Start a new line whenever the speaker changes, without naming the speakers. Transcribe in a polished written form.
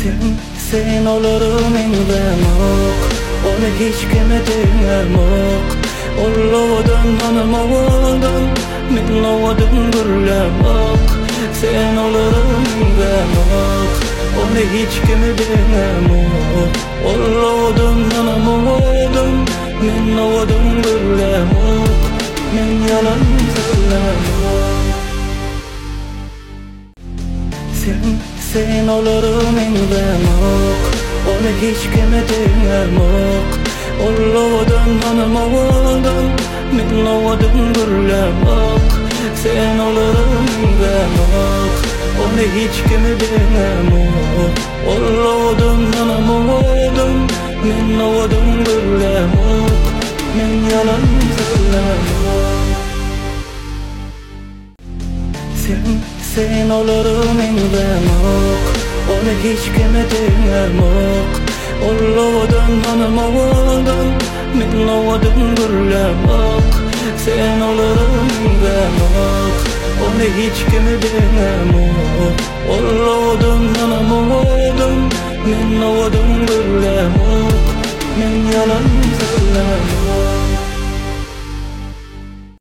Sen olurum inlemek, onu hiç kime dinlemek. Olladan tanımadan, min ovadan gürlemek. Sen olurum inlemek, onu hiç kime dinlemek. Olladan tanımadan, min ovadan gürlemek. Men yalan söylemek. Sen olurum inlemek, onu hiç kime dinlemek. Olladan tanımadan, min ovadan gürlemek. Sen olurum inlemek, onu hiç kime dinlemek. Olladan tanımadan, min ovadan gürlemek. Men yalan söylemek. Sen olurum inlemek, onu hiç kime dinlemek. Olladan tanımadan, min ovadan gürlemek. Sen olurum inlemek, onu hiç kime dinlemek. Olladan tanımadan, min ovadan gürlemek. Men yalan söylemek.